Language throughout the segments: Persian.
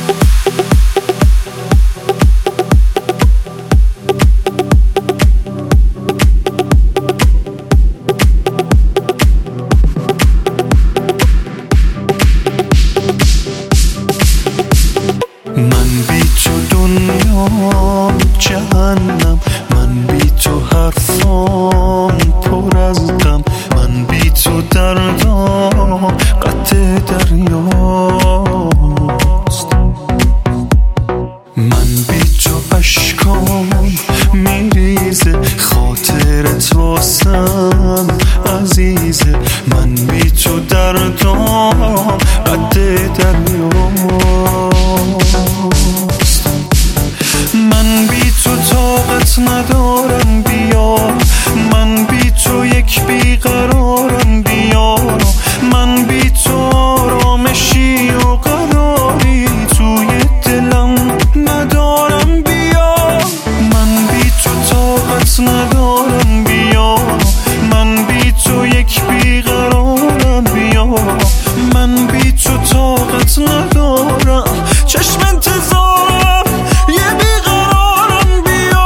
من بی تو دنیا جهنم، من بی تو حرفام پر از غم، من بی تو دردام قطع دریاست، من بی تو اشکام میریزه، خاطرت واسم عزیزه، من بی تو دردام قطع دریاست، من بی تو طاقت ندارم بیا، من بی تو یک بیقرارم بیا، من بی تو آرامشی و قراری توی دلم ندارم بیا، من بی تو طاقت ندارم بیا، من بی تو یک بیقرارم بیا، من بی تو طاقت ندارم، چشم انتظارم یه بیقرارم بیا،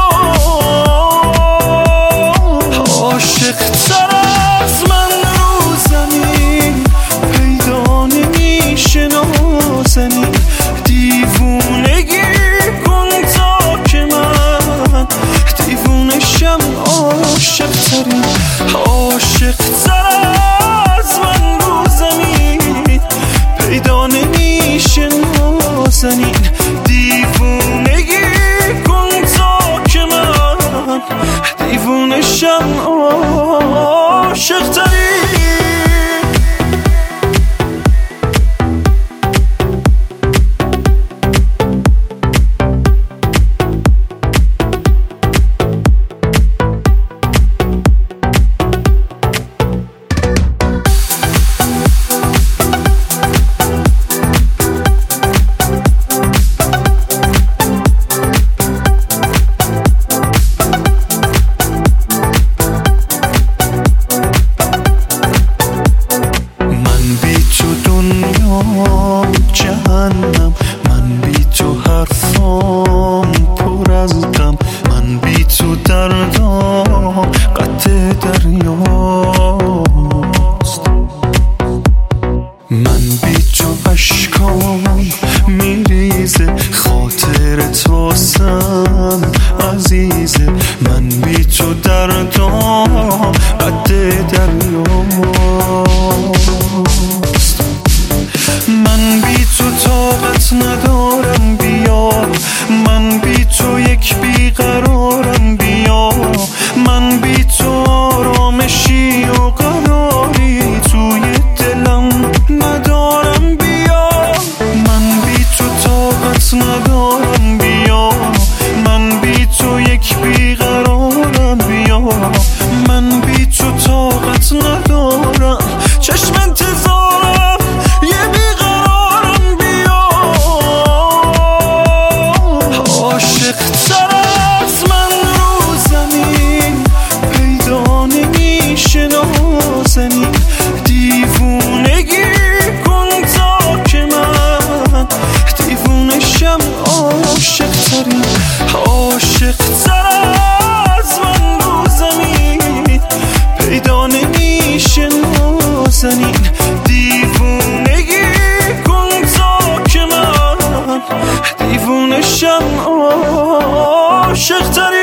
عاشق تر از من رو زمین پیدا نمیشه نازنین، دیوونگی کن تا که من دیوونشم، عاشق ترین، عاشق تر از من رو زمین پیدا نمیشه نازنین، دیوونگی کن تا که من دیوونشم، عاشق ترین. جهنم، من بی تو حرفام پر از غم، من بی تو دردام قطع دریاست، من بی تو اشکام میریزه، خاطرت واسم عزیزه، من بی تو دردام قطع دریاست، من بی تو طاقت ندارم بیا، من بی تو یک بیقرارم بیا، من بی تو آرامشی و قراری توی دلم ندارم بیا، من بی تو طاقت ندارم بیا، من بی تو یک بیقرارم بیا، من بی تو طاقت ندارم، چشم انتظارم یه بیقرارم بیا، عاشق تر از من رو زمین پیدا نمیشه نازنین، دیوونگی کن تا که من دیوونشم، عاشق ترین، عاشق تر از من رو زمین پیدا نمیشه نازنین، دیوونگی کن تا که من دیوونشم، عاشق ترین.